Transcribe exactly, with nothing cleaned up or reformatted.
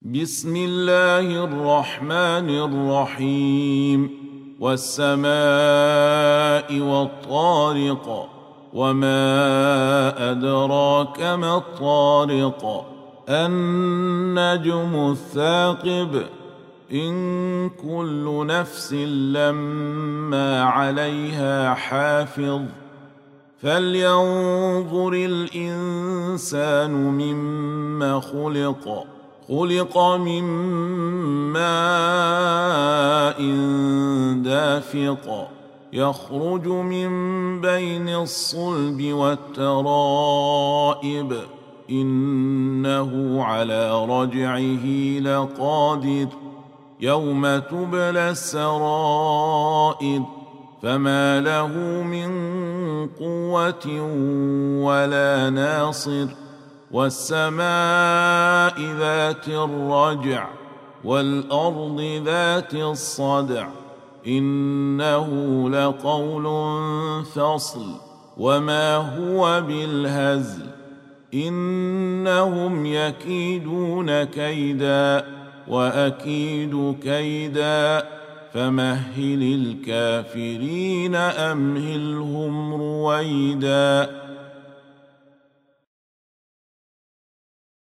بسم الله الرحمن الرحيم والسماء والطارق وما أدراك ما الطارق النجم الثاقب إن كل نفس لما عليها حافظ فلينظر الإنسان مما خلق خلق من ماء دافق يخرج من بين الصلب والترائب إنه على رجعه لقادر يوم تبلى السرائر فما له من قوة ولا ناصر والسماء ذات الرجع والأرض ذات الصدع إنه لقول فصل وما هو بالهزل إنهم يكيدون كيدا وأكيد كيدا فمهل الكافرين أمهلهم رويدا.